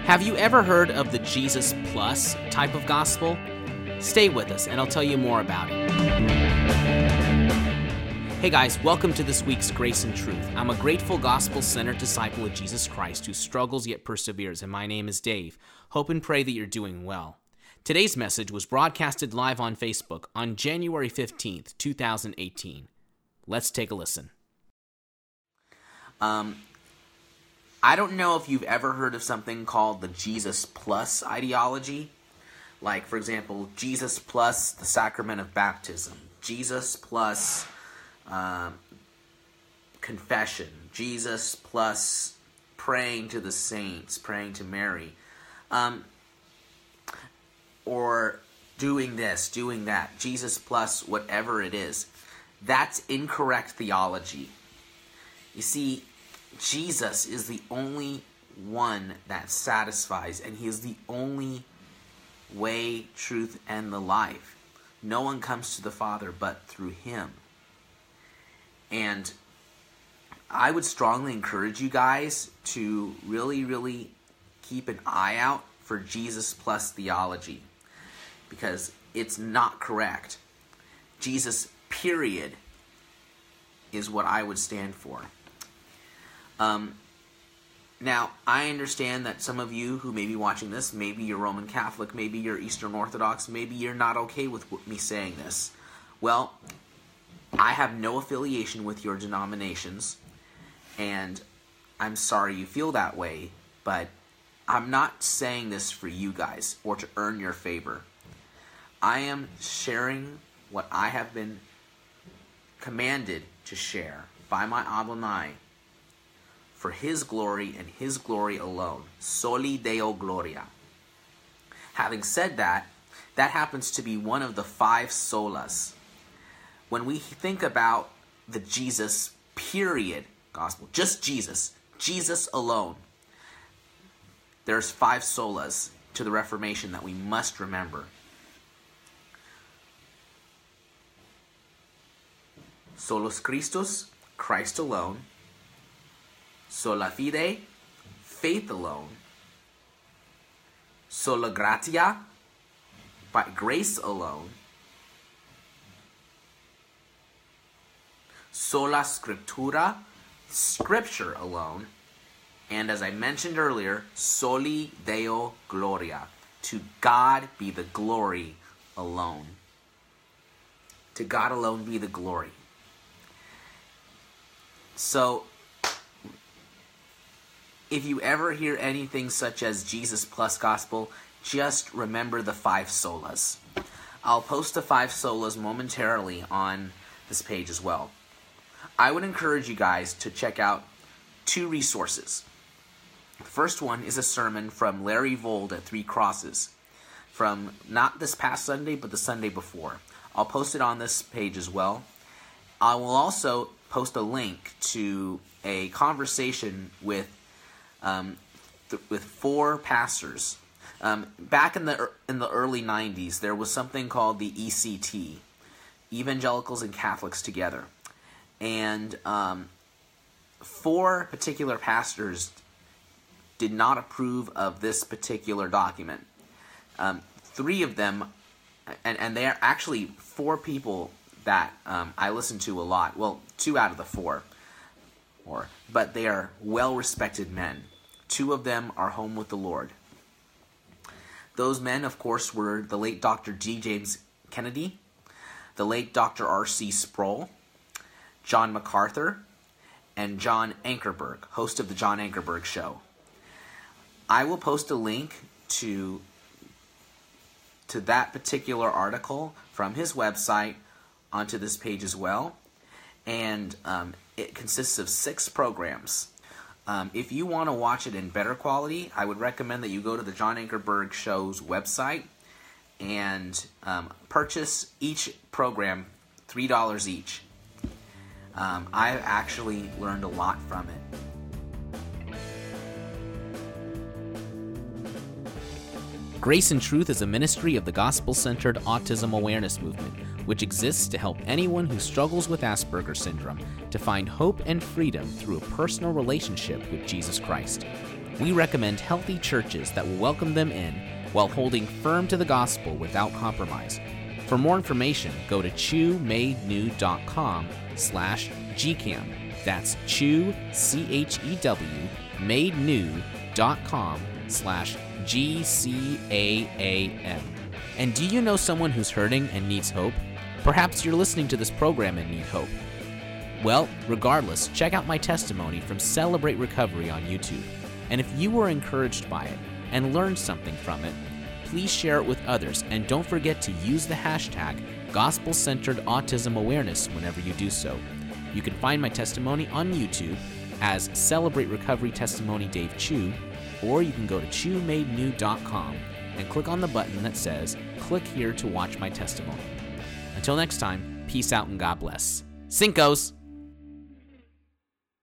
Have you ever heard of the Jesus Plus type of gospel? Stay with us and I'll tell you more about it. Hey guys, welcome to this week's Grace and Truth. I'm a grateful gospel-centered disciple of Jesus Christ who struggles yet perseveres, and my name is Dave. Hope and pray that you're doing well. Today's message was broadcasted live on Facebook on January 15th, 2018. Let's take a listen. I don't know if you've ever heard of something called the Jesus Plus ideology. Like, for example, Jesus plus the sacrament of baptism. Jesus plus confession. Jesus plus praying to the saints, praying to Mary. Or doing this, doing that. Jesus plus whatever it is. That's incorrect theology. You see, Jesus is the only one that satisfies, and he is the only way, truth, and the life. No one comes to the Father but through him. And I would strongly encourage you guys to really keep an eye out for Jesus plus theology, because it's not correct. Jesus, period, is what I would stand for. Now, I understand that some of you who may be watching this, maybe you're Roman Catholic, maybe you're Eastern Orthodox, maybe you're not okay with me saying this. Well, I have no affiliation with your denominations, and I'm sorry you feel that way, but I'm not saying this for you guys or to earn your favor. I am sharing what I have been commanded to share by my Adonai, for his glory and his glory alone. Soli Deo Gloria. Having said that, that happens to be one of the 5 solas. When we think about the Jesus, period, gospel, just Jesus alone, there's 5 solas to the Reformation that we must remember. Solus Christus, Christ alone. Sola fide, faith alone. Sola gratia, by grace alone. Sola scriptura, scripture alone. And as I mentioned earlier, soli Deo Gloria, to God be the glory alone. To God alone be the glory. So, if you ever hear anything such as Jesus plus gospel, just remember the 5 solas. I'll post the 5 solas momentarily on this page as well. I would encourage you guys to check out 2 resources. The first one is a sermon from Larry Vold at 3 Crosses, from not this past Sunday, but the Sunday before. I'll post it on this page as well. I will also post a link to a conversation with 4 pastors. Back in the early 90s, there was something called the ECT, Evangelicals and Catholics Together. And 4 particular pastors did not approve of this particular document. 3 of them, and they are actually 4 people that I listen to a lot. Well, 2 out of the 4. But they are well-respected men. 2 of them are home with the Lord. Those men, of course, were the late Dr. G. James Kennedy, the late Dr. R.C. Sproul, John MacArthur, and John Ankerberg, host of the John Ankerberg Show. I will post a link to that particular article from his website onto this page as well. And it consists of 6 programs. If you want to watch it in better quality, I would recommend that you go to the John Ankerberg Show's website and purchase each program $3 each. I've actually learned a lot from it. Grace and Truth is a ministry of the gospel-centered autism awareness movement, which exists to help anyone who struggles with Asperger's syndrome to find hope and freedom through a personal relationship with Jesus Christ. We recommend healthy churches that will welcome them in while holding firm to the gospel without compromise. For more information, go to chewmadenew.com/gcam. That's chew, CHEW, madenew.com/GCAAM. And do you know someone who's hurting and needs hope? Perhaps you're listening to this program and need hope. Well, regardless, check out my testimony from Celebrate Recovery on YouTube. And if you were encouraged by it and learned something from it, please share it with others, and don't forget to use the hashtag Gospel-Centered Autism Awareness whenever you do so. You can find my testimony on YouTube as Celebrate Recovery Testimony Dave Chew, or you can go to chewmadenew.com and click on the button that says, click here to watch my testimony. Until next time, peace out and God bless. Cinco's!